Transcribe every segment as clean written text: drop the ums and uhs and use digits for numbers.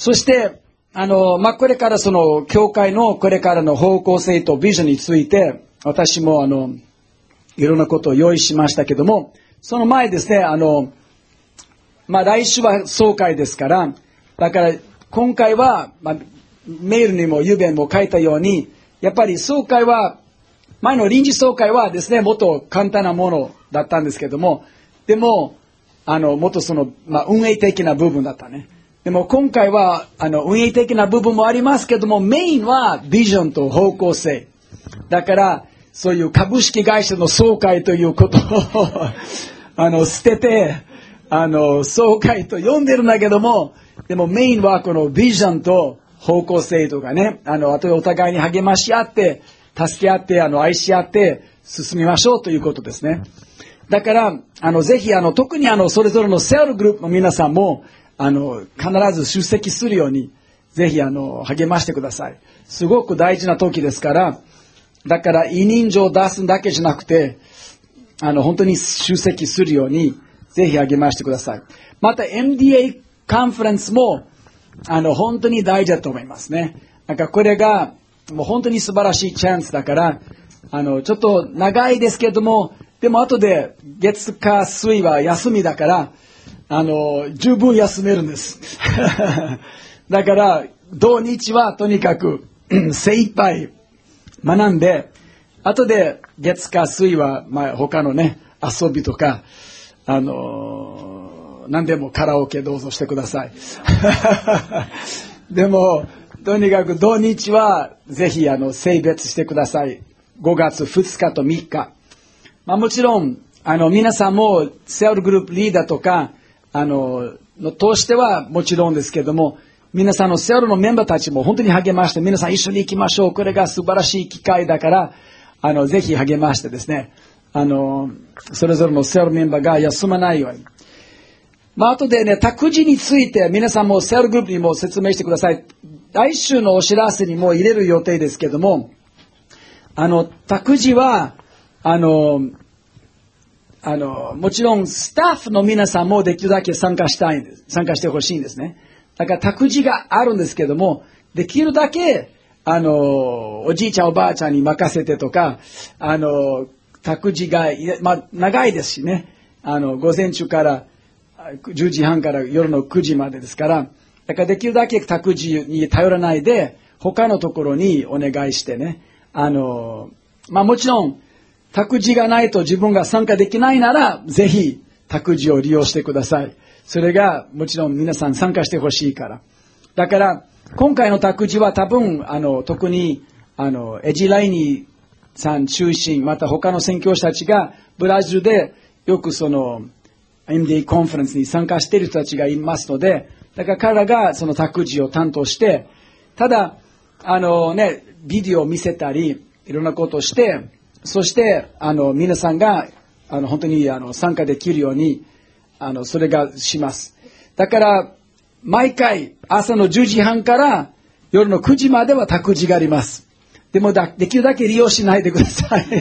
そして、これからその、教会のこれからの方向性とビジョンについて、私もいろんなことを用意しましたけども、その前ですね、来週は総会ですから、だから今回は、メールにも郵便も書いたように、やっぱり総会は、前の臨時総会はですね、もっと簡単なものだったんですけども、でも、もっとその、運営的な部分だったね。でも今回は、運営的な部分もありますけども、メインはビジョンと方向性。だから、そういう株式会社の総会ということを捨てて、総会と呼んでるんだけども、でもメインはこのビジョンと方向性とかね、あとでお互いに励まし合って、助け合って、愛し合って進みましょうということですね。だから、ぜひ、特にそれぞれのセールグループの皆さんも、必ず出席するように、ぜひ、励ましてください。すごく大事な時ですから、だから、委任状を出すだけじゃなくて、本当に出席するように、ぜひ励ましてください。また、MDA カンファレンスも、本当に大事だと思いますね。これが、もう本当に素晴らしいチャンスだから、ちょっと長いですけども、でも後で月火水は休みだから、十分休めるんです。だから、土日はとにかく精一杯学んで、後で月火水は、他のね、遊びとか、何でもカラオケどうぞしてください。でも、とにかく土日はぜひ性別してください。5月2日と3日。もちろん、皆さんもセールグループリーダーとか、通してはもちろんですけども、皆さんのセールのメンバーたちも本当に励まして、皆さん一緒に行きましょう。これが素晴らしい機会だから、ぜひ励ましてですね、それぞれのセールメンバーが休まないように。後でね、託児について皆さんもセールグループにも説明してください。来週のお知らせにも入れる予定ですけども、託児は、もちろんスタッフの皆さんもできるだけ参加してほしいんですね。だから託児があるんですけども、できるだけ、おじいちゃんおばあちゃんに任せてとか、託児が、長いですしね、午前中から10時半から夜の9時までですから、だからできるだけ託児に頼らないで、他のところにお願いしてね、もちろん、託児がないと自分が参加できないなら、ぜひ託児を利用してください。それがもちろん皆さん参加してほしいから。だから、今回の託児は多分、特に、エジライニさん中心、また他の宣教師たちがブラジルでよくその、MDA コンファレンスに参加している人たちがいますので、だから彼らがその託児を担当して、ただ、ビデオを見せたり、いろんなことをして、そして、皆さんが、本当に、参加できるように、それがします。だから、毎回、朝の10時半から夜の9時までは託児があります。でもできるだけ利用しないでください。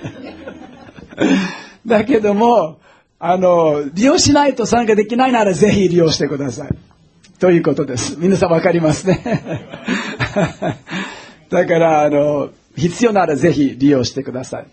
だけども、利用しないと参加できないならぜひ利用してください。ということです。皆さんわかりますね。だから、必要ならぜひ利用してください。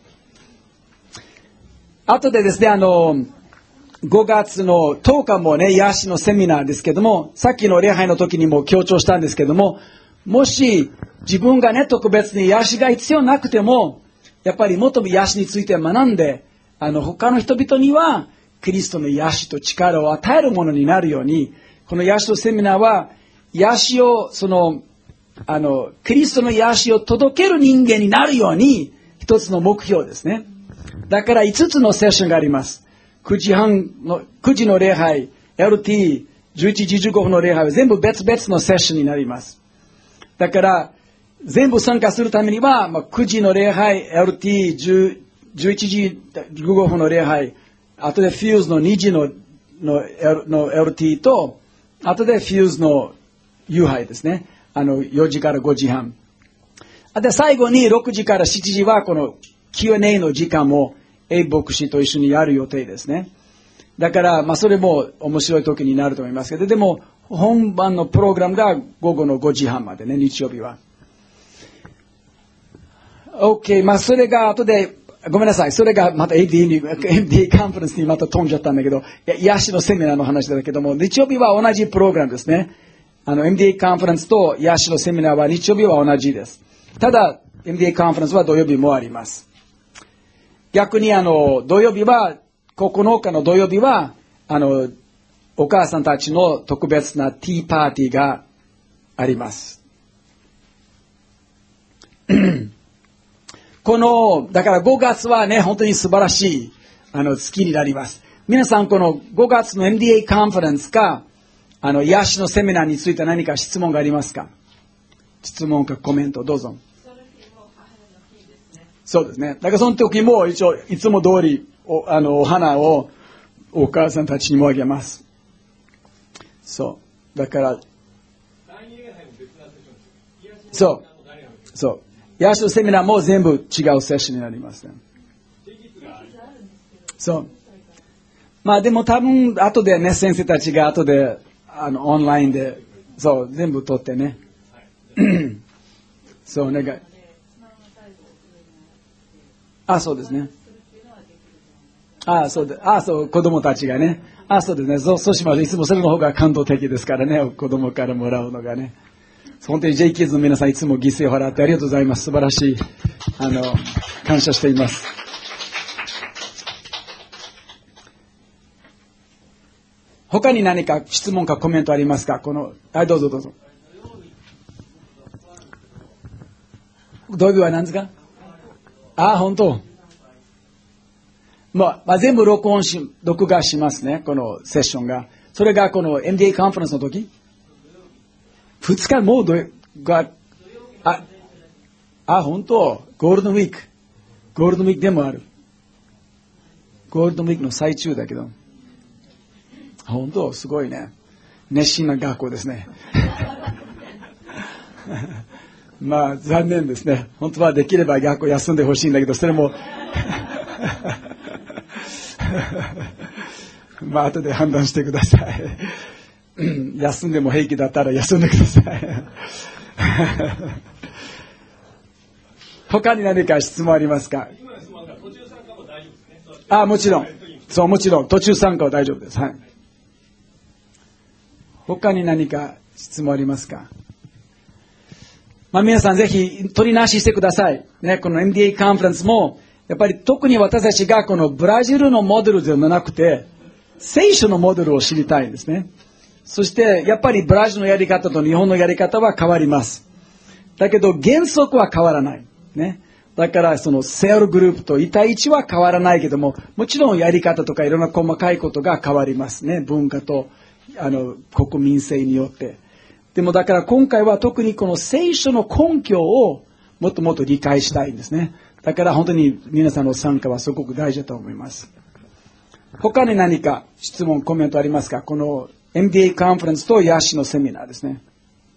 あとでですね、5月の10日もね、癒しのセミナーですけども、さっきの礼拝の時にも強調したんですけども、もし自分がね、特別に癒しが必要なくても、やっぱりもっと癒しについて学んで、他の人々には、キリストの癒しと力を与えるものになるように、この癒しのセミナーは、癒しを、キリストの癒しを届ける人間になるように、一つの目標ですね。だから5つのセッションがあります。9時の礼拝、LT、11時15分の礼拝は全部別々のセッションになります。だから、全部参加するためには、9時の礼拝、LT、11時15分の礼拝、あとでフューズの2時の LT と、あとでフューズの夕拝ですね。4時から5時半。で、最後に6時から7時はこの Q&A の時間も A 牧師と一緒にやる予定ですね。だから、それも面白い時になると思いますけど、でも、 本番のプログラムが午後の5時半までね、日曜日は。OK、まあそれが後で、ごめんなさい、それがまた MDA カンファレンスにまた飛んじゃったんだけど、癒しのセミナーの話だけども、日曜日は同じプログラムですね。MDA カンファレンスと癒しのセミナーは日曜日は同じです。ただ、MDA カンファレンスは土曜日もあります。逆に土曜日は、9日の土曜日は、お母さんたちの特別なティーパーティーがあります。だから5月はね、本当に素晴らしい、月になります。皆さん、この5月の MDA カンファレンスか、癒しのセミナーについて何か質問がありますか？質問かコメント、どうぞ。そうですね。だからその時も一応、いつも通り、お花をお母さんたちにもあげます。そう。だから、そう。そう。癒しのセミナーも全部違うセッションになりますね。そう。まあでも多分、後でね、先生たちが後で、オンラインで、そう、全部取ってね。そう、お願い。そうですね。そうで、そう、子供たちがね。そうですね。そうしましょう。いつもそれの方が感動的ですからね。子供からもらうのがね。本当に J キッズの皆さんいつも犠牲を払ってありがとうございます。素晴らしい。感謝しています。他に何か質問かコメントありますか？どうぞどうぞ。土曜日は何ですか？本当。まあ、全部録画しますね。このセッションが。それがこの MDA カンファレンスの時2日もう本当。ゴールデンウィーク。ゴールデンウィークでもある。ゴールデンウィークの最中だけど。本当、すごいね。熱心な学校ですね。まあ、残念ですね。本当はできれば学校休んでほしいんだけど、それも、まあ、後で判断してください。休んでも平気だったら休んでください。他に何か質問ありますか？もちろん。そう、もちろん。途中参加は大丈夫です。はい。他に何か質問ありますか？まあ皆さんぜひ取り直ししてください。ね、この MDA カンファレンスも、やっぱり特に私たちがこのブラジルのモデルではなくて、聖書のモデルを知りたいんですね。そして、やっぱりブラジルのやり方と日本のやり方は変わります。だけど、原則は変わらない。ね。だから、そのセールグループと1対1は変わらないけども、もちろんやり方とかいろんな細かいことが変わりますね。文化と、国民性によって。でもだから今回は特にこの聖書の根拠をもっともっと理解したいんですね。だから本当に皆さんの参加はすごく大事だと思います。他に何か質問、コメントありますか？この MDA カンファレンスと癒しのセミナーですね。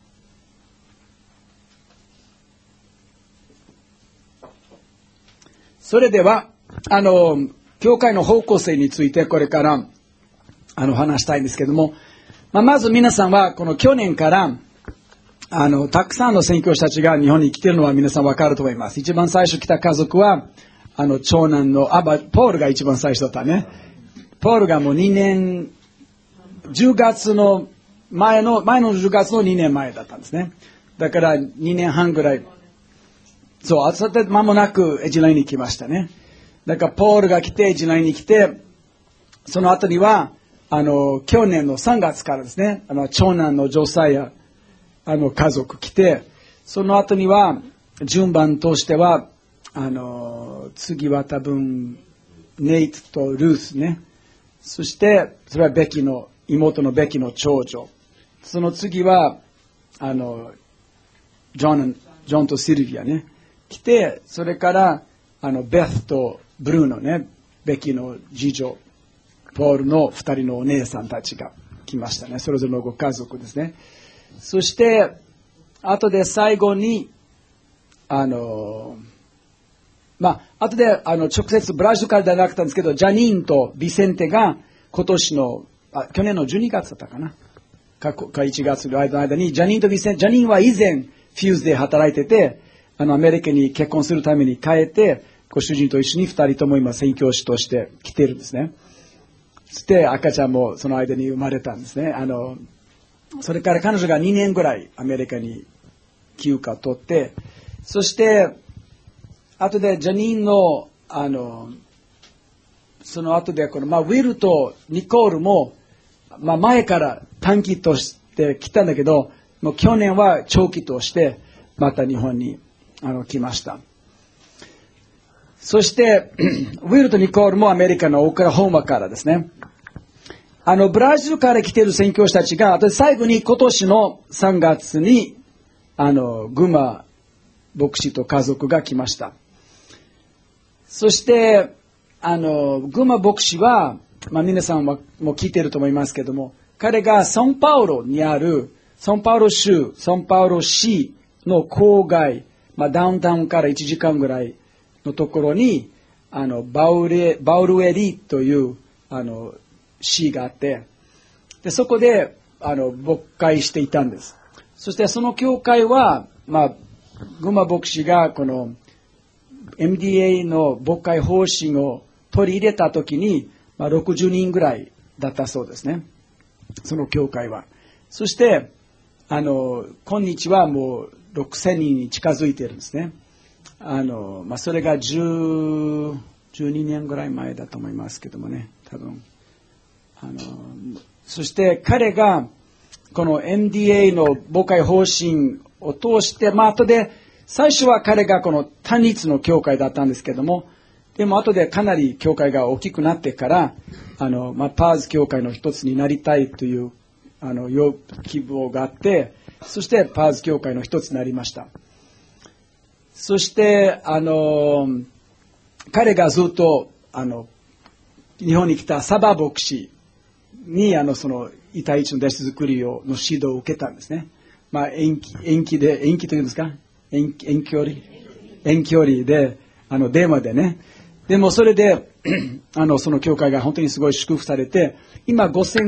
それでは、教会の方向性についてこれから話したいんですけども、まず皆さんはこの去年からたくさんの宣教師たちが日本に来ているのは皆さんわかると思います。一番最初来た家族は長男のポールが一番最初だったね。ポールがもう2年10月の前の10月の2年前だったんですね。だから2年半ぐらい、そう、間もなくエジナイに来ましたね。だからポールが来てエジナイに来て、その後には去年の3月からですね、長男のジョサイア家族来て、その後には順番としては次は多分ネイトとルースね、そしてそれは妹のベキの長女、その次はジョンとシルビアね来て、それからベスとブルーノね、ベキの次女、ポールの2人のお姉さんたちが来ましたね。それぞれのご家族ですね。そして後で最後に後で直接ブラジルからではなかったんですけど、ジャニーンとビセンテが去年の12月だったかな 1月の間に、ジャニーンは以前、フューズで働いてて、アメリカに結婚するために帰って、ご主人と一緒に2人とも今、宣教師として来てるんですね。そして赤ちゃんもその間に生まれたんですね。それから彼女が2年ぐらいアメリカに休暇を取って、そして、後でジャニーンの、その後でウィルとニコールも、前から短期として来たんだけど、もう去年は長期としてまた日本に来ました。そしてウィルとニコールもアメリカのオクラホーマからですね。ブラジルから来ている宣教師たちが、最後に今年の3月にグマ牧師と家族が来ました。そしてグマ牧師は、皆さんはもう聞いていると思いますけども、彼がサンパウロにあるサンパウロ州、サンパウロ市の郊外、ダウンタウンから1時間ぐらいのところにバウルエリという市があって、でそこで牧会していたんです。そしてその教会は、グマ牧師がこの MDA の牧会方針を取り入れたときに、60人ぐらいだったそうですね。その教会は。そして、今日はもう6000人に近づいているんですね。それが12年ぐらい前だと思いますけどもね、多分。そして彼が、この MDA の牧会方針を通して、後で、最初は彼がこの単一の教会だったんですけども、でも後でかなり教会が大きくなってから、パーズ教会の一つになりたいという希望があって、そしてパーズ教会の一つになりました。そして彼がずっと日本に来たサバ牧師にその一対一の弟子作りの指導を受けたんですね。遠距というんですか、遠距離で電話でね。でもそれでその教会が本当にすごい祝福されて、今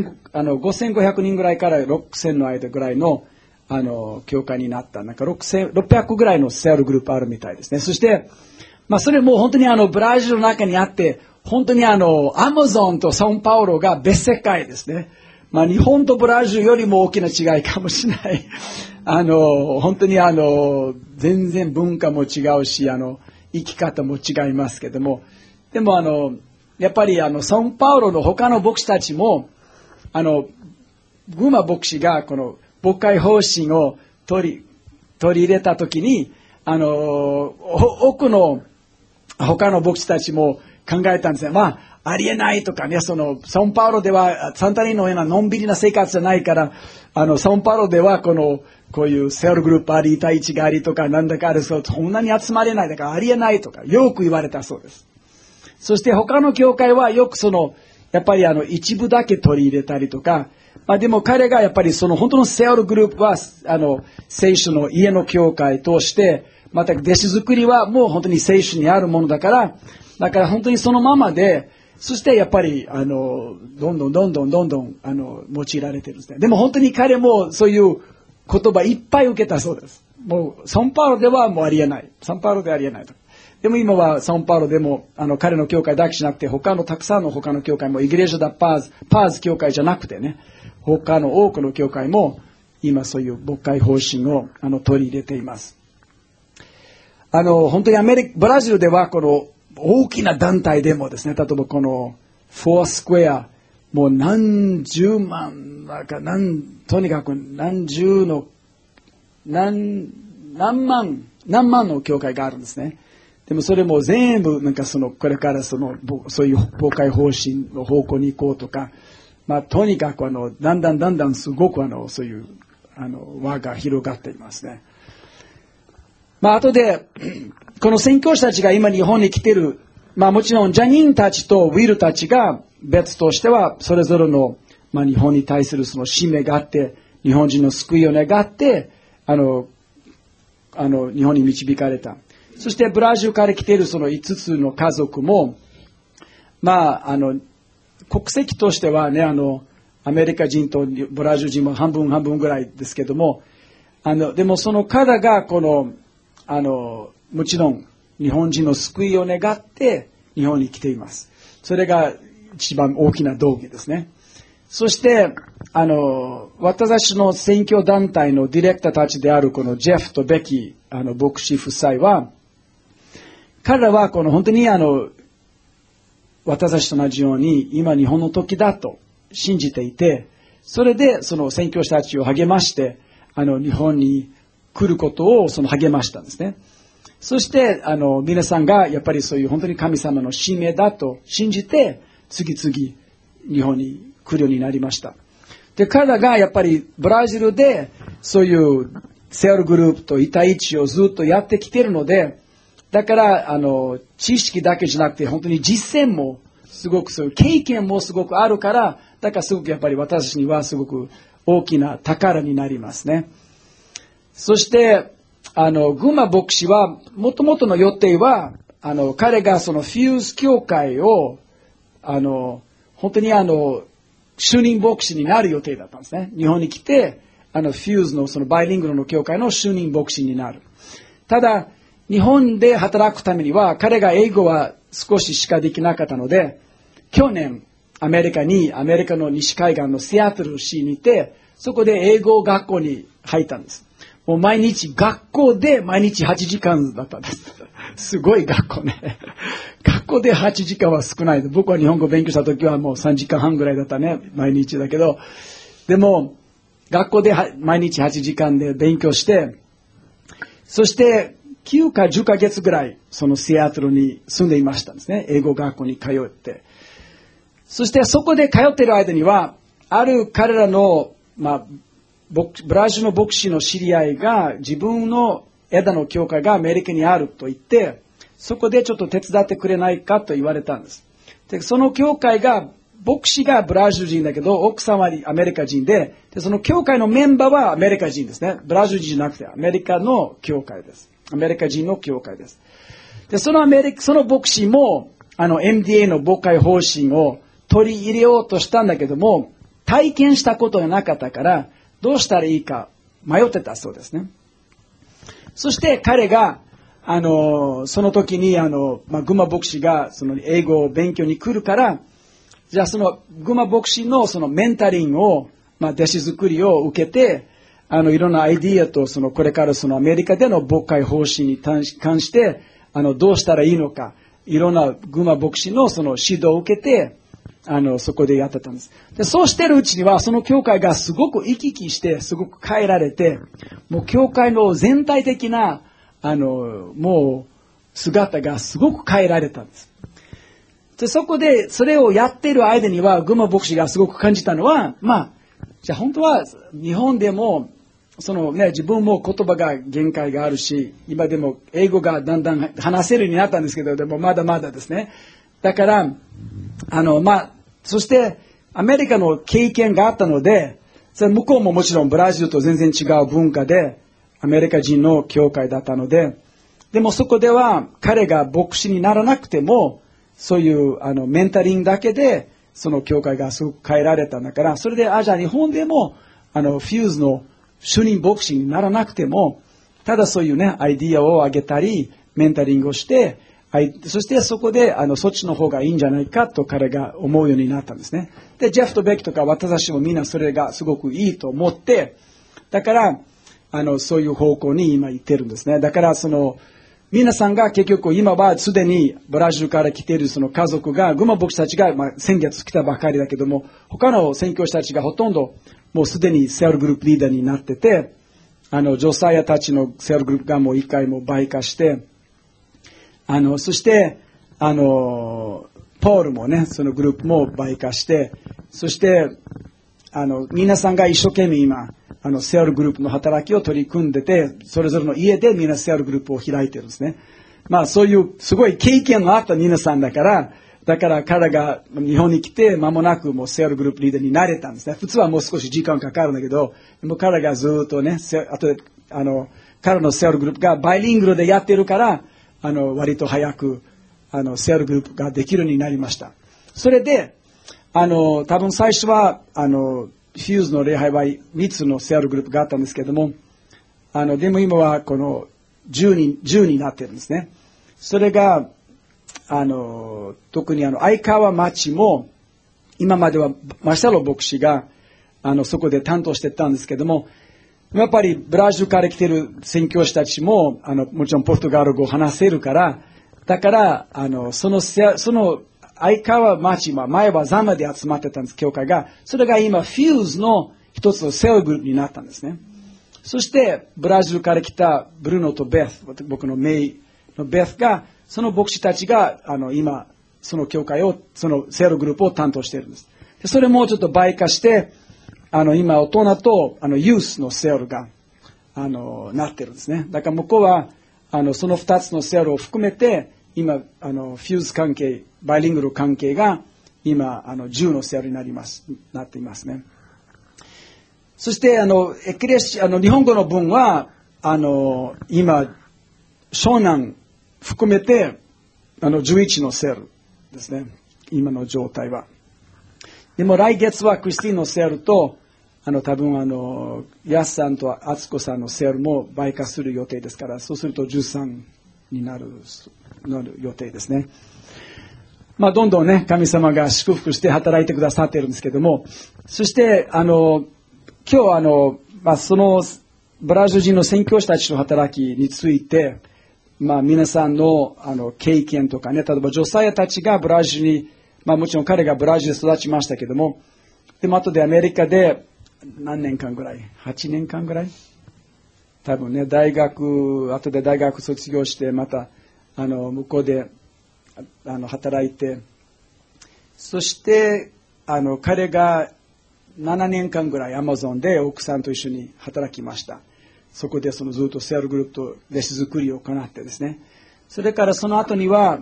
5500人ぐらいから6000の間ぐらいの教会になった。なんか600ぐらいのセールグループあるみたいですね。そして、それも本当にブラジルの中にあって、本当にアマゾンとサンパウロが別世界ですね。日本とブラジルよりも大きな違いかもしれない。本当に全然文化も違うし、生き方も違いますけども、でもやっぱりサンパウロの他の牧師たちも、グマ牧師がこの牧会方針を取り入れたときに、多くの他の牧師たちも考えたんですね。ありえないとかね、サンパウロではサンタリーのようなのんびりな生活じゃないから、サンパウロではこういうセールグループあり、一対一がありとか、なんだかある、そんなに集まれない、だからありえないとか、よく言われたそうです。そして他の教会はよくやっぱり一部だけ取り入れたりとか、でも彼がやっぱり本当のセールグループは、聖書の家の教会として、また弟子作りはもう本当に聖書にあるものだから本当にそのままで、そしてやっぱり、どんどん用いられてるんですね。でも本当に彼もそういう言葉いっぱい受けたそうです。もう、サンパウロではもうありえない。サンパウロではありえないと。でも今はサンパウロでも、彼の教会だけじゃなくて、たくさんの他の教会も、イグレージャダパーズ教会じゃなくてね、他の多くの教会も、今そういう牧会方針を取り入れています。本当にブラジルではこの大きな団体でもですね、例えばこのフォースクエア、もう何十万、とにかく何万の教会があるんですね。でもそれも全部これからそういう牧会方針の方向に行こうとか、とにかくだんだんすごくそういう輪が広がっていますね。後でこの宣教師たちが今日本に来ている、もちろんジャニーンたちとウィルたちが別としてはそれぞれの日本に対するその使命があって、日本人の救いを願って日本に導かれた。そしてブラジルから来ているその5つの家族も国籍としてはね、 アメリカ人とブラジル人も半分半分ぐらいですけども、でもその彼がもちろん日本人の救いを願って日本に来ています。それが一番大きな動機ですね。そして、私の選挙団体のディレクターたちであるこのジェフとベキ、牧師夫妻は、彼らは本当に私たちと同じように今日本の時だと信じていて、それでその宣教師たちを励まして、日本に来ることを励ましたんですね。そして、皆さんがやっぱりそういう本当に神様の使命だと信じて、次々日本に来るようになりました。で、彼らがやっぱりブラジルでそういうセールグループと一対一をずっとやってきているので、だから、知識だけじゃなくて、本当に実践もすごく、そういう経験もすごくあるから、だからすごくやっぱり私にはすごく大きな宝になりますね。そして、グマ牧師は、もともとの予定は、彼がそのフューズ教会を、本当に主任牧師になる予定だったんですね。日本に来て、フューズのそのバイリングルの教会の主任牧師になる。ただ、日本で働くためには、彼が英語は少ししかできなかったので、去年、アメリカの西海岸のシアトル市にいて、そこで英語学校に入ったんです。もう毎日、学校で毎日8時間だったんです。すごい学校ね。学校で8時間は少ない。僕は日本語勉強した時はもう3時間半ぐらいだったね。毎日だけど。でも、学校で毎日8時間で勉強して、そして、9か10ヶ月ぐらい、そのシアトルに住んでいましたんですね。英語学校に通って。そしてそこで通っている間には、ある彼らの、ブラジルの牧師の知り合いが、自分の枝の教会がアメリカにあると言って、そこでちょっと手伝ってくれないかと言われたんです。で、その教会が、牧師がブラジル人だけど、奥様はアメリカ人で、その教会のメンバーはアメリカ人ですね。ブラジル人じゃなくて、アメリカの教会です。アメリカ人の教会です。で、その牧師も、MDA の牧会方針を取り入れようとしたんだけども、体験したことがなかったから、どうしたらいいか迷ってたそうですね。そして彼が、その時に、グマ牧師が、その英語を勉強に来るから、じゃあそのグマ牧師のそのメンタリングを、弟子作りを受けて、いろんなアイディアと、これからアメリカでの牧会方針に関して、どうしたらいいのか、いろんなグマ牧師の指導を受けて、そこでやってたんです。で、そうしてるうちには、その教会がすごく生き生きして、すごく変えられて、もう教会の全体的な、もう、姿がすごく変えられたんです。で、そこで、それをやっている間には、グマ牧師がすごく感じたのは、じゃあ本当は、日本でも、自分も言葉が限界があるし、今でも英語がだんだん話せるようになったんですけど、でもまだまだですね。だから、そして、アメリカの経験があったので、それ向こうももちろんブラジルと全然違う文化で、アメリカ人の教会だったので、でもそこでは彼が牧師にならなくても、そういうメンタリングだけで、その教会がすごく変えられたんだから、それで、じゃあ日本でも、フューズの主任牧師にならなくても、ただそういうね、アイディアをあげたり、メンタリングをして、そしてそこで、そっちの方がいいんじゃないかと彼が思うようになったんですね。で、ジェフとベキとか私たちもみんなそれがすごくいいと思って、だから、そういう方向に今行ってるんですね。だから、皆さんが結局今はすでにブラジルから来ているその家族が、グマ牧師たちが、先月来たばかりだけども、他の宣教師たちがほとんどもうすでにセールグループリーダーになってて、ジョサヤたちのセールグループがもう一回も倍化して、そして、ポールもね、そのグループも倍化して、そして、皆さんが一生懸命今、セールグループの働きを取り組んでて、それぞれの家でみんなセールグループを開いてるんですね。そういうすごい経験のあった皆さんだから、彼が日本に来て間もなくもうセールグループリーダーになれたんですね。普通はもう少し時間かかるんだけど、でも彼がずっとね、あとで、彼のセールグループがバイリングルでやってるから、割と早く、セールグループができるようになりました。それで、 多分最初は、フューズの礼拝は3つのセールグループがあったんですけども、でも今はこの10になってるんですね。それが、特に相川町も、今まではマシャロ牧師が、そこで担当してたんですけども、やっぱりブラジルから来てる宣教師たちも、もちろんポルトガル語を話せるから、だから、その相川町は前はザマで集まってたんです、教会が。それが今、フューズの一つのセールグループになったんですね。そして、ブラジルから来たブルーノとベス、僕のメイのベスが、その牧師たちが、今、その教会を、そのセールグループを担当しているんです。でそれもちょっと倍化して、今、大人と、ユースのセールが、なってるんですね。だから向こうは、その2つのセールを含めて、今、フューズ関係、バイリングル関係が、今、10のセールになっていますね。そして、日本語の文は、今、湘南含めて、11のセールですね。今の状態は。でも来月はクリスティンのセールと、多分ヤスさんとアツコさんのセールも倍化する予定ですから、そうすると13になる予定ですね。まあ、どんどんね、神様が祝福して働いてくださっているんですけども、そして、今日そのブラジル人の宣教師たちの働きについて、皆さんの経験とかね、例えばジョサヤたちがブラジルに、もちろん彼がブラジルで育ちましたけども、でも後でアメリカで何年間ぐらい ?8 年間ぐらい多分ね、後で大学卒業して、また、向こうで、働いて、そして、彼が7年間ぐらいアマゾンで奥さんと一緒に働きました。そこでずっとセールグループと弟子作りを行ってですね。それからその後には、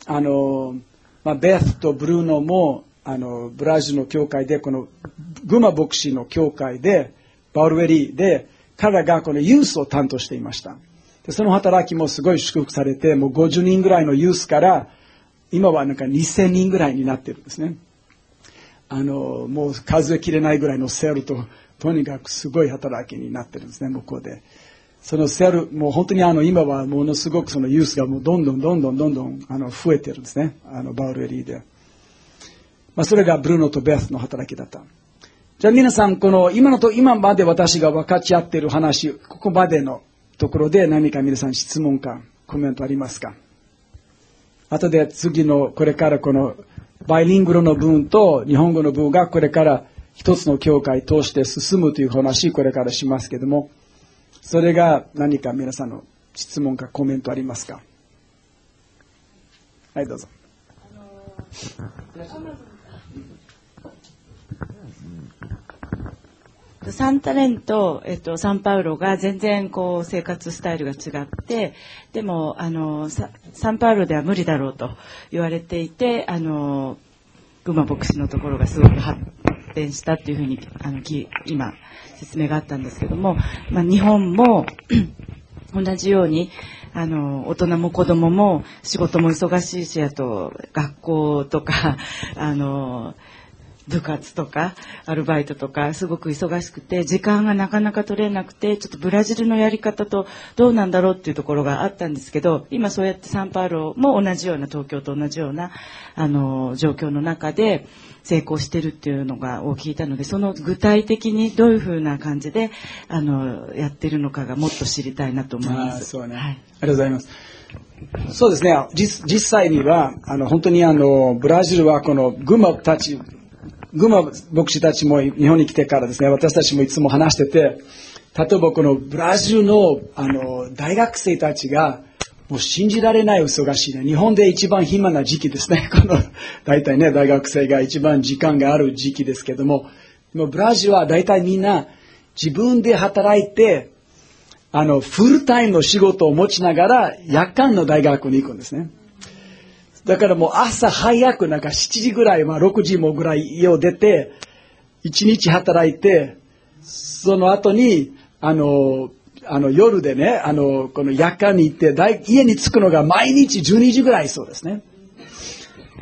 ベスとブルーノも、ブラジルの教会で、このグマ牧師の教会で、バウルウェリーで、彼らがこのユースを担当していました。でその働きもすごい祝福されて、もう50人ぐらいのユースから、今はなんか2000人ぐらいになってるんですね。もう数えきれないぐらいのセールと、とにかくすごい働きになってるんですね、向こうで。そのセール、もう本当に今はものすごくそのユースがもうどんどん増えてるんですね。バウルエリーで。それがブルーノとベスの働きだった。じゃあ皆さん、今まで私が分かち合っている話、ここまでのところで何か皆さん質問かコメントありますか？後でこれからこのバイリングルの文と日本語の文がこれから一つの教会通して進むという話、これからしますけども、それが何か皆さんの質問かコメントありますか？はい、どうぞ。 サンタレンと、サンパウロが全然こう生活スタイルが違って、でもサンパウロでは無理だろうと言われていて、グマ牧師のところがすごく発展したっていうふうに今説明があったんですけども、日本も同じように大人も子供も仕事も忙しいし、あと学校とか部活とかアルバイトとかすごく忙しくて時間がなかなか取れなくて、ちょっとブラジルのやり方とどうなんだろうっていうところがあったんですけど、今そうやってサンパウロも同じような、東京と同じような状況の中で成功してるっていうのがを聞いたので、その具体的にどういうふうな感じでやってるのかがもっと知りたいなと思います。 そうね、 はい、 ありがとうございます。そうですね、実際には本当にブラジルはこのグマ牧師たちも日本に来てからですね、私たちもいつも話してて、例えばこのブラジルの大学生たちがもう信じられない忙しいね。日本で一番暇な時期ですね。大体ね、大学生が一番時間がある時期ですけども、でもブラジルは大体みんな自分で働いて、フルタイムの仕事を持ちながら夜間の大学に行くんですね。だからもう朝早く7時ぐらい、6時もぐらい家を出て、1日働いて、その後に、夜でね、この夜間に行って、家に着くのが毎日12時ぐらいそうですね。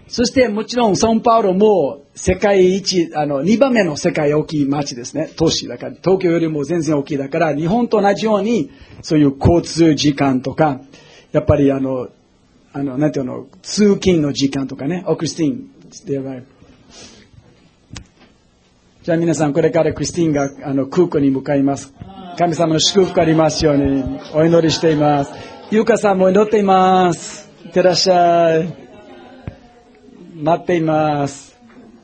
そしてもちろんサンパウロも世界一、2番目の世界大きい街ですね。都市だから、東京よりも全然大きいだから、日本と同じように、そういう交通時間とか、やっぱりなんていうの、通勤の時間とかね、クリスティーン、じゃあ皆さん、これからクリスティーンが空港に向かいます。神様の祝福ありますようにお祈りしています。ゆうかさんも祈っています。いってらっしゃい。待っています。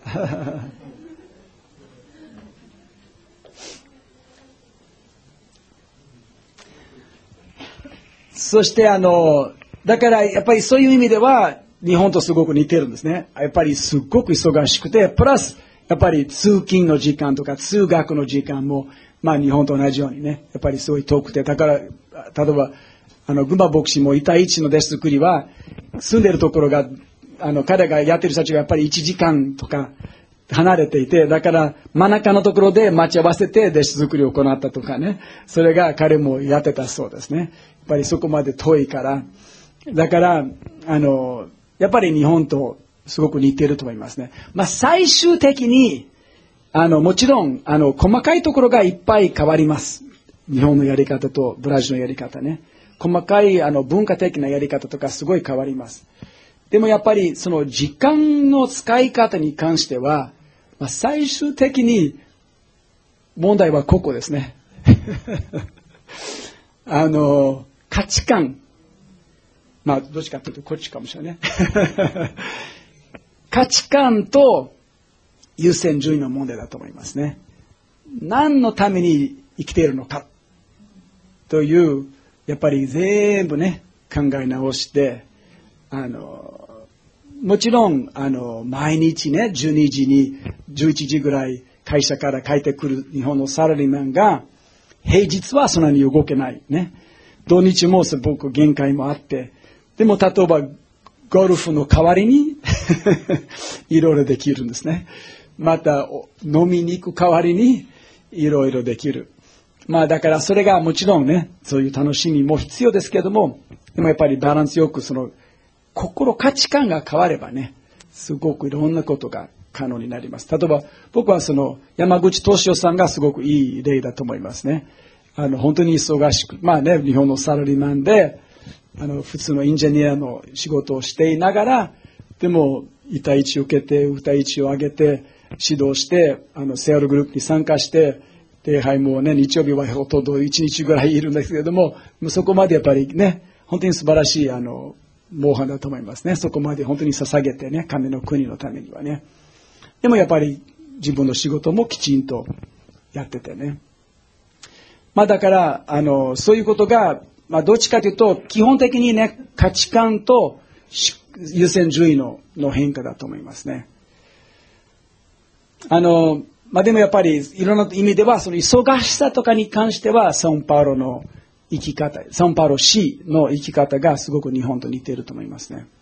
そしてだからやっぱりそういう意味では日本とすごく似てるんですね。やっぱりすごく忙しくて、プラスやっぱり通勤の時間とか通学の時間も日本と同じようにね、やっぱりすごい遠くて、だから例えばグマ牧師も1対1の弟子作りは住んでるところが彼がやってる人たちがやっぱり1時間とか離れていて、だから真ん中のところで待ち合わせて弟子作りを行ったとかね、それが彼もやってたそうですね。やっぱりそこまで遠いから、だからやっぱり日本とすごく似てると思いますね。最終的にもちろん細かいところがいっぱい変わります。日本のやり方とブラジルのやり方ね。細かい文化的なやり方とかすごい変わります。でもやっぱりその時間の使い方に関しては、最終的に問題はここですね。価値観。どっちかというとこっちかもしれないね。価値観と優先順位の問題だと思いますね。何のために生きているのかという、やっぱり全部ね、考え直して、もちろん、毎日ね、12時に、11時ぐらい会社から帰ってくる日本のサラリーマンが、平日はそんなに動けないね。土日もすごく限界もあって、でも例えば、ゴルフの代わりに、いろいろできるんですね。また、飲みに行く代わりに、いろいろできる。だからそれがもちろんね、そういう楽しみも必要ですけども、でもやっぱりバランスよく価値観が変わればね、すごくいろんなことが可能になります。例えば、僕は山口敏夫さんがすごくいい例だと思いますね。本当に忙しく、日本のサラリーマンで、普通のエンジニアの仕事をしていながら、でも、1対1を受けて、2対1を上げて、指導して、セアルグループに参加して、礼拝もね、日曜日はほとんど1日ぐらいいるんですけれども、そこまでやっぱりね、本当に素晴らしい、模範だと思いますね。そこまで本当に捧げてね、神の国のためにはね。でもやっぱり自分の仕事もきちんとやっててね。だから、そういうことが、どっちかというと、基本的にね、価値観と優先順位の変化だと思いますね。でもやっぱりいろんな意味では、その忙しさとかに関しては、サンパウロの生き方、サンパウロ市の生き方がすごく日本と似ていると思いますね。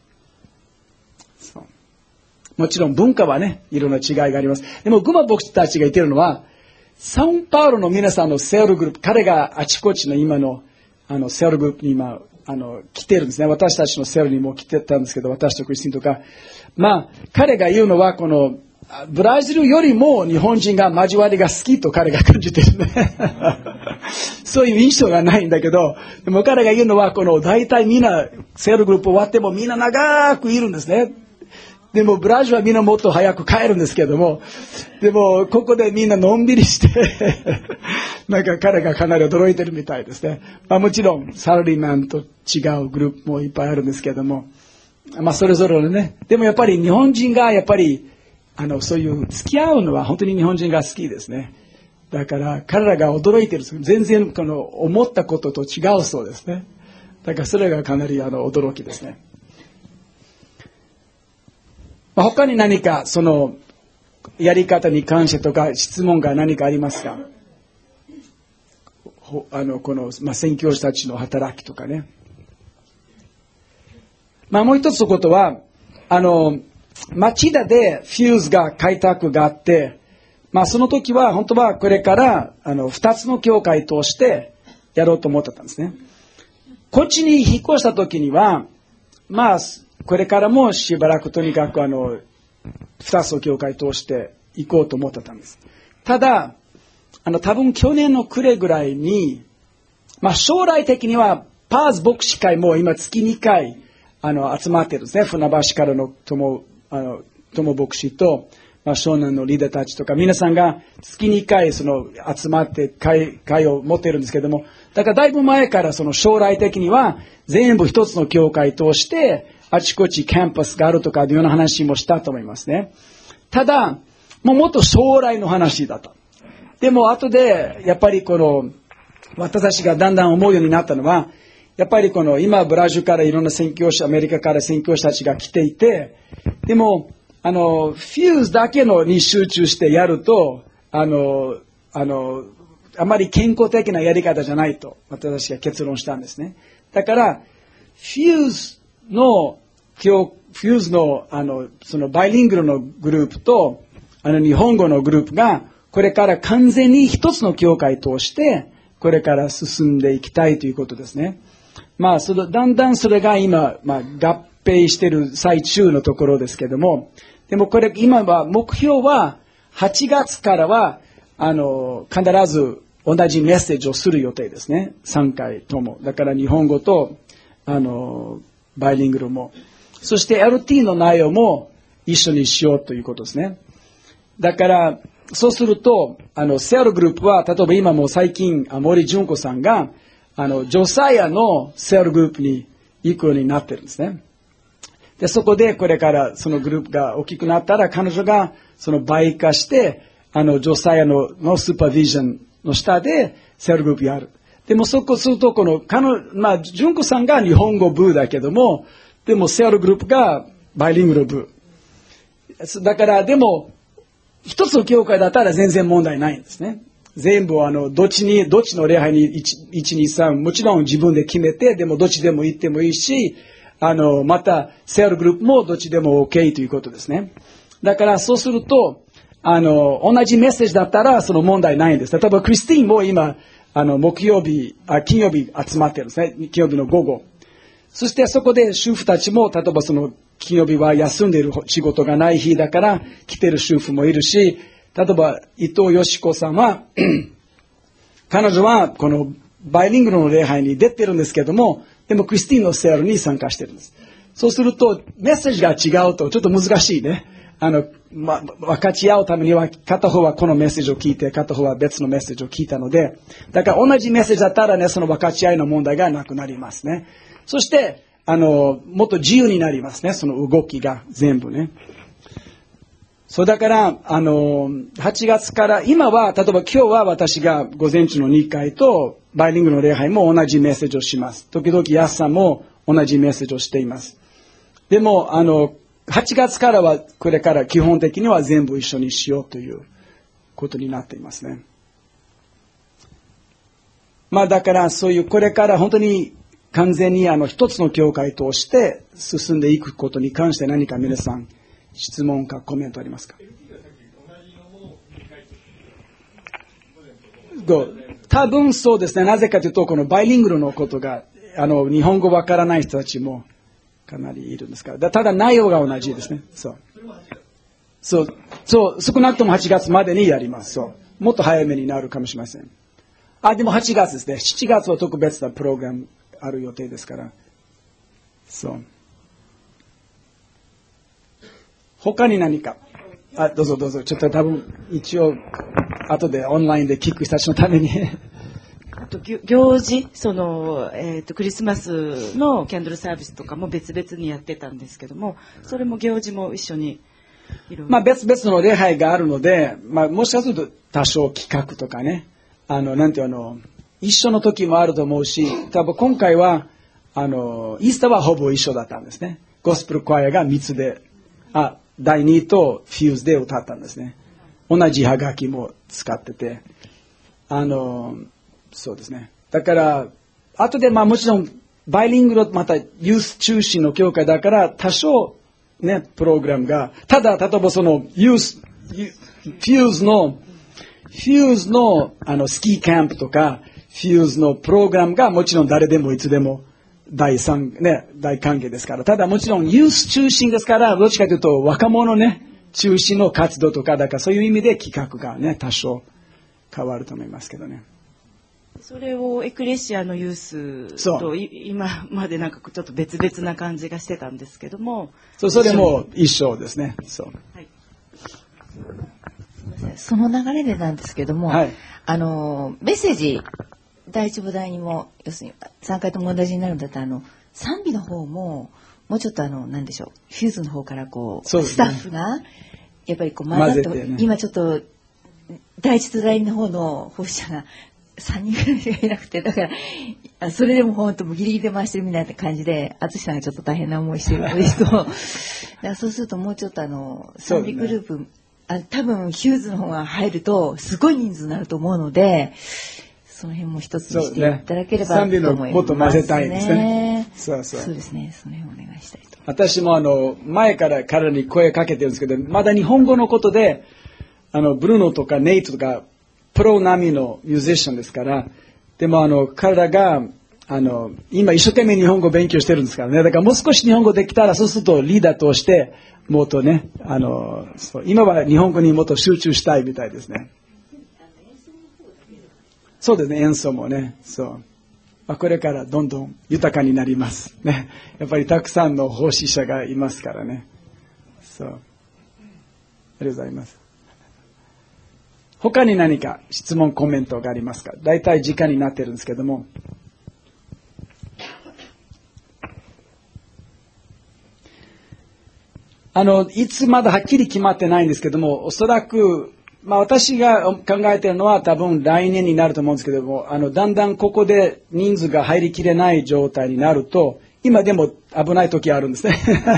もちろん文化はね、いろんな違いがあります。でもグマ牧師たちが言っているのは、サンパウロの皆さんのセールグループ、彼があちこちの今のセールグループに今来てるんですね。私たちのセールにも来てたんですけど、私とクリスティンとか、彼が言うのはブラジルよりも日本人が交わりが好きと彼が感じてるね。そういう印象がないんだけど、でも彼が言うのは大体みんなセールグループ終わってもみんな長くいるんですね。でもブラジルはみんなもっと早く帰るんですけども、でもここでみんなのんびりして彼がかなり驚いてるみたいですね。もちろんサラリーマンと違うグループもいっぱいあるんですけども、それぞれのね。でもやっぱり日本人がやっぱりそういう付き合うのは本当に日本人が好きですね。だから彼らが驚いてる。全然思ったことと違うそうですね。だからそれがかなり驚きですね。他に何かやり方に関してとか質問が何かありますか？宣教師たちの働きとかね。もう一つのことは、町田でフューズが開拓があって、その時は本当はこれから2つの教会としてやろうと思ってたんですね。こっちに引っ越した時には、 これからもしばらくとにかく2つの教会通して行こうと思ってたんです。ただ、多分去年の暮れぐらいに、将来的にはパーズ牧師会も今月2回集まってるんですね。船橋からの友牧師と、湘南のリーダーたちとか、皆さんが月2回集まって会を持ってるんですけども、だからだいぶ前から将来的には全部一つの教会として、あちこちキャンパスがあるとかいうような話もしたと思いますね。ただ、もっと将来の話だった。でも後で、やっぱり私たちがだんだん思うようになったのは、やっぱり今ブラジルからいろんな宣教師、アメリカから宣教師たちが来ていて、でも、フューズだけに集中してやると、あまり健康的なやり方じゃないと、私たちが結論したんですね。だから、フューズのそのバイリングルのグループと、日本語のグループが、これから完全に一つの教会として、これから進んでいきたいということですね。だんだんそれが今、合併している最中のところですけども、でも今は目標は、8月からは、必ず同じメッセージをする予定ですね。3回とも。だから日本語と、バイリングルも。そして LT の内容も一緒にしようということですね。だから、そうすると、セアルグループは、例えば今も最近、森純子さんが、ジョサイアのセアルグループに行くようになってるんですね。で、そこでこれからそのグループが大きくなったら、彼女が倍化して、ジョサイアのスーパービジョンの下でセアルグループやる。でもそこすると、純子さんが日本語部だけども、でもセアルグループがバイリングル部。だから、でも、一つの教会だったら全然問題ないんですね。全部どっちの礼拝に1、2、3、もちろん自分で決めて、でもどっちでも行ってもいいし、また、セアルグループもどっちでも OK ということですね。だから、そうすると、同じメッセージだったら、その問題ないんです。例えば、クリスティーンも今、金曜日集まってるんですね。金曜日の午後。そして、そこで主婦たちも、例えば金曜日は休んでいる仕事がない日だから来ている主婦もいるし、例えば伊藤よし子さんは彼女はこのバイリングルの礼拝に出てるんですけども、でもクリスティーンのセアルに参加してるんです。そうするとメッセージが違うとちょっと難しいね。分かち合うためには片方はこのメッセージを聞いて片方は別のメッセージを聞いたので、だから同じメッセージだったらね、その分かち合いの問題がなくなりますね。そしてもっと自由になりますね。その動きが全部ね。そうだから、8月から、今は、例えば今日は私が午前中の2回と、バイリングの礼拝も同じメッセージをします。時々安さんも同じメッセージをしています。でも、8月からは、これから基本的には全部一緒にしようということになっていますね。だからそういう、これから本当に、完全に一つの教会として進んでいくことに関して何か皆さん質問かコメントありますか？多分そうですね。なぜかというとこのバイリングルのことが日本語わからない人たちもかなりいるんですから。ただ内容が同じですね。そう少なくとも8月までにやります。もっと早めになるかもしれません。でも8月ですね。7月は特別なプログラムある予定ですから。他に何か。どうぞ。ちょっと多分、一応、後でオンラインで聞く人たちのために。 行事、クリスマスのキャンドルサービスとかも別々にやってたんですけども、それも行事も一緒に。 別々の礼拝があるので、もしかすると多少企画とかね、一緒の時もあると思うし、多分今回は、イースターはほぼ一緒だったんですね。ゴスペルクワイアが3つで、第2とフューズで歌ったんですね。同じハガキも使ってて、そうですね。だから、後でもちろん、バイリングルまたユース中心の教会だから、多少、ね、プログラムが、ただ、例えばフューズのスキーキャンプとか、フューズのプログラムがもちろん誰でもいつでも大関係ですから。ただもちろんユース中心ですから、どっちかというと若者ね、中心の活動とか、だからそういう意味で企画がね、多少変わると思いますけどね。 それをエクレシアのユースと今までなんかちょっと別々な感じがしてたんですけども。 それも一緒ですね。そう。はい、 その流れでなんですけども、はい、メッセージ、第一部第二も、要するに3回とも同じになるんだったら、賛美の方も、もうちょっとなんでしょう、フューズの方からこう、スタッフが、やっぱりこう混ざって、ね、今ちょっと、第一と第二の方の奉仕者が3人ぐらいしかいなくて、だから、それでも本当もギリギリで回してるみたいな感じで、淳さんがちょっと大変な思いしてるんですけど、だからそうするともうちょっと賛美グループ、多分ヒューズの方が入ると、すごい人数になると思うので、その辺も一つにしていただければと思いますね。賛美のもっと混ぜたいですね。そうですね。その辺お願いしたいと。 私も前から彼に声かけてるんですけど、まだ日本語のことで、ブルーノとかネイトとか、プロ並みのミュージシャンですから、でも彼らが、今一生懸命日本語を勉強してるんですからね。だからもう少し日本語できたら、そうするとリーダーとして、もっとね、今は日本語にもっと集中したいみたいですね。そうですね、演奏もね。そう。これからどんどん豊かになります。ね。やっぱりたくさんの奉仕者がいますからね。そう。ありがとうございます。他に何か質問、コメントがありますか？だいたい時間になってるんですけども。いつまだはっきり決まってないんですけども、おそらく、私が考えているのは多分来年になると思うんですけども、だんだんここで人数が入りきれない状態になると、今でも危ない時あるんですね。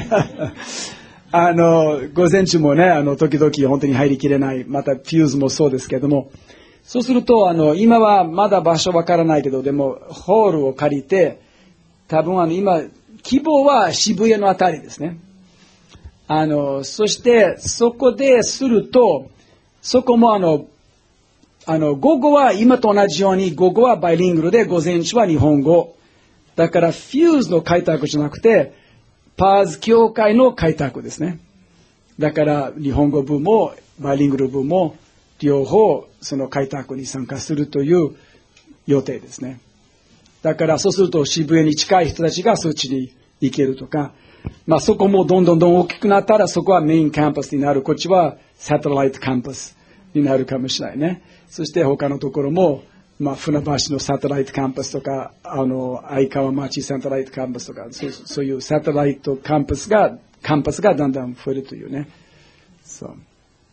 午前中もね、時々本当に入りきれない、またフューズもそうですけども、そうすると、今はまだ場所わからないけど、でも、ホールを借りて、多分今、希望は渋谷のあたりですね。そして、そこですると、そこも午後は今と同じように、午後はバイリングルで、午前中は日本語。だから、フューズの開拓じゃなくて、パーズ教会の開拓ですね。だから、日本語部も、バイリングル部も、両方、その開拓に参加するという予定ですね。だから、そうすると、渋谷に近い人たちがそっちに行けるとか、そこもどんどん大きくなったら、そこはメインキャンパスになる。こっちは、サテライトキャンパスになるかもしれないね。そして他のところも、船橋のサテライトキャンパスとか、相川町サテライトキャンパスとか、そういうサテライトキャンパスがだんだん増えるというね。そう。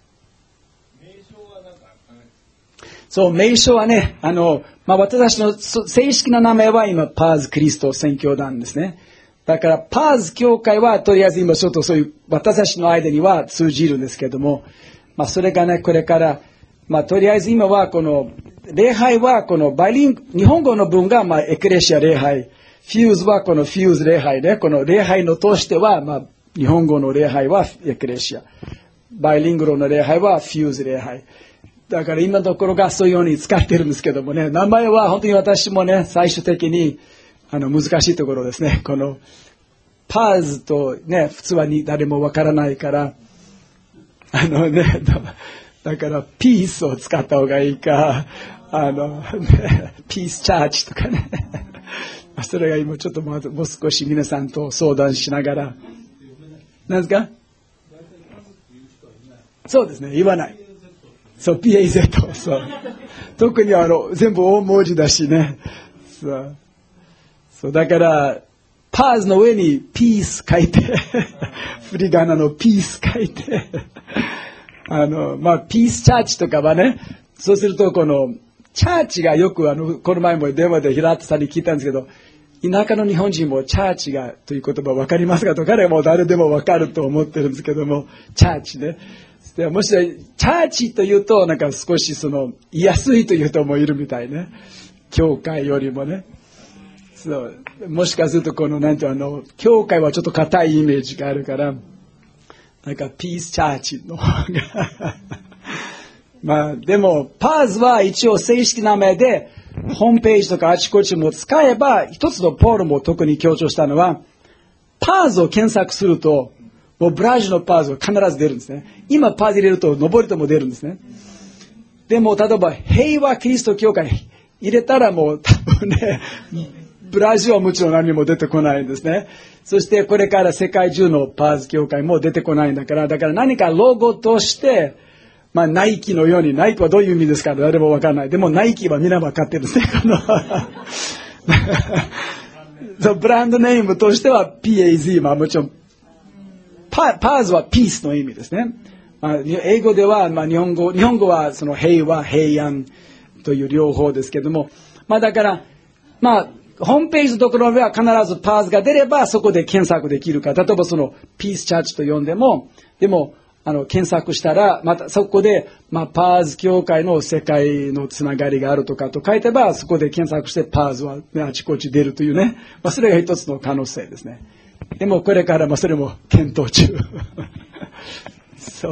名称はね、私の正式な名前は今、パーズクリスト宣教団ですね。だから、パーズ教会は、とりあえず今ちょっとそういう、私たちの間には通じるんですけども、それがね、これから、とりあえず今は、この、礼拝は、この日本語の文が、エクレシア礼拝、フューズはこのフューズ礼拝で、この礼拝の通しては、日本語の礼拝はエクレシア。バイリングルの礼拝はフューズ礼拝。だから今のところがそういうように使ってるんですけどもね、名前は本当に私もね、最終的に、難しいところですね。この、パーズとね、普通は誰もわからないから、だから、ピースを使った方がいいか、ピースチャーチとかね。それが今ちょっともう少し皆さんと相談しながら。何ですか？そうですね、言わない。そう、PAZ。そう。特に全部大文字だしね。そう、だから、パーズの上にピース書いて、振り仮名のピース書いて、ピースチャーチとかはね、そうするとこの、チャーチがよくこの前も電話で平田さんに聞いたんですけど、田舎の日本人もチャーチがという言葉分かりますかと、彼はもう誰でも分かると思ってるんですけども、チャーチね。もしチャーチというと、なんか少し言いやすいという人もいるみたいね。教会よりもね。そう。もしかすると教会はちょっと硬いイメージがあるから、なんかピースチャーチの方が。でも、パーズは一応正式な名前で、 ホームページとかあちこちも使えば、一つのポールも特に強調したのは、パーズを検索すると、もうブラジルのパーズは必ず出るんですね。今パーズ入れると上りとも出るんですね。でも例えば平和キリスト教会入れたらもう多分ね、ブラジルはもちろん何も出てこないんですね。そしてこれから世界中のパーズ教会も出てこないんだから、だから何かロゴとして、ナイキのように、ナイキはどういう意味ですか誰もわからない。でもナイキはみんなわかってるんですね。ブランドネームとしては PAZ、もちろんパーズはピースの意味ですね。英語では、日本語はその平和、平安という両方ですけども、だから、ホームページのところでは必ずパーズが出ればそこで検索できるから、例えばそのピースチャーチと呼んでも、でも、検索したら、またそこで、パーズ教会の世界のつながりがあるとかと書いてば、そこで検索してパーズは、あちこち出るというね、それが一つの可能性ですね。でもこれからそれも検討中。そう。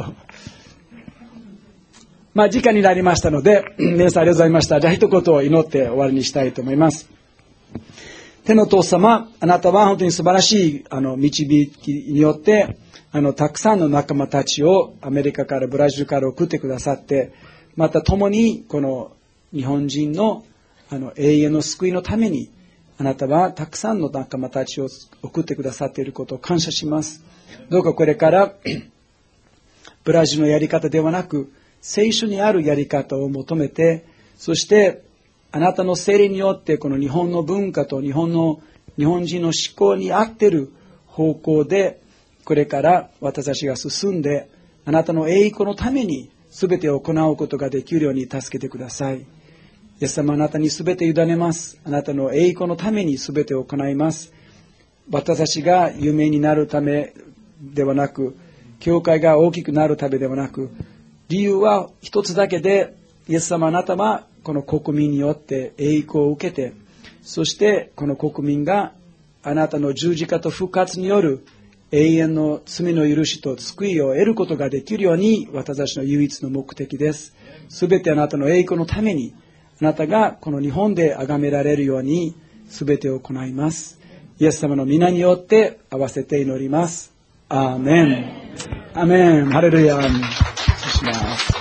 時間になりましたので、皆さんありがとうございました。じゃあ一言を祈って終わりにしたいと思います。天のお父様、あなたは本当に素晴らしい導きによって、たくさんの仲間たちをアメリカからブラジルから送ってくださって、また共にこの日本人の永遠の救いのために、あなたはたくさんの仲間たちを送ってくださっていることを感謝します。どうかこれからブラジルのやり方ではなく、聖書にあるやり方を求めて、そしてあなたの聖霊によってこの日本の文化と日本人の思考に合っている方向で、これから私たちが進んで、あなたの栄光のために全てを行うことができるように助けてください。イエス様、あなたに全て委ねます。あなたの栄光のために全てを行います。私たちが有名になるためではなく、教会が大きくなるためではなく、理由は一つだけで、イエス様、あなたはこの国民によって栄光を受けて、そしてこの国民があなたの十字架と復活による永遠の罪の許しと救いを得ることができるように、私たちの唯一の目的です。すべてあなたの栄光のために、あなたがこの日本で崇められるようにすべてを行います。イエス様の皆によって合わせて祈ります。アーメン。アーメン。ハレルヤ。します。